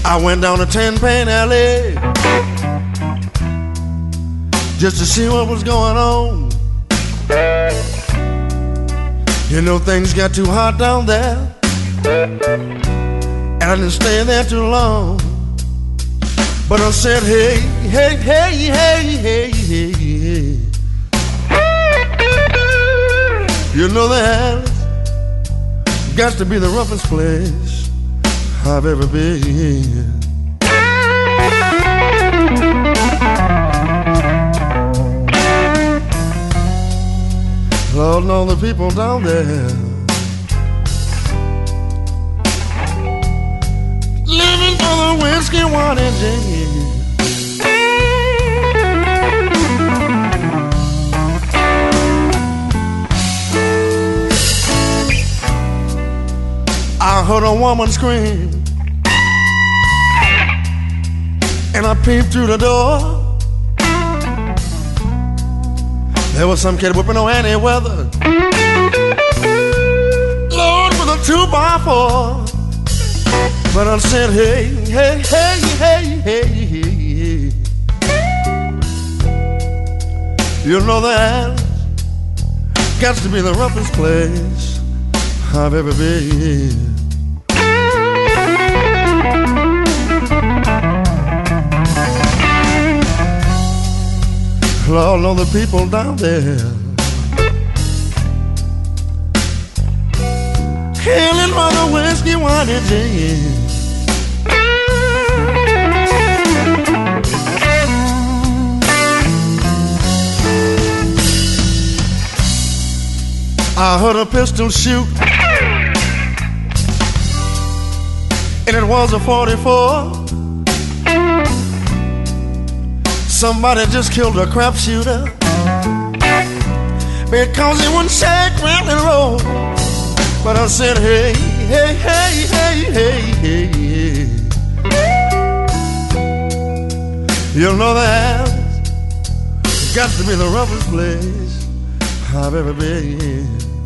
I went down to Ten Pan Alley just to see what was going on. You know things got too hot down there, and I didn't stay there too long. But I said, hey, hey, hey, hey, hey, hey, hey. You know that got to be the roughest place I've ever been. Lord, know the people down there living for the whiskey, wine, and gin. I heard a woman scream, and I peeped through the door. There was some kid whipping on any weather, Lord, with a 2x4. But I said, hey, hey, hey, hey, hey, hey. You know that got to be the roughest place I've ever been. Lord, know the people down there killing for the whiskey, wine, and gin. I heard a pistol shoot, and it was a 44. Somebody just killed a crap shooter because he wouldn't shake, rattle, and roll. But I said, hey, hey, hey, hey, hey, hey, hey. You know that got to be the roughest place I've ever been.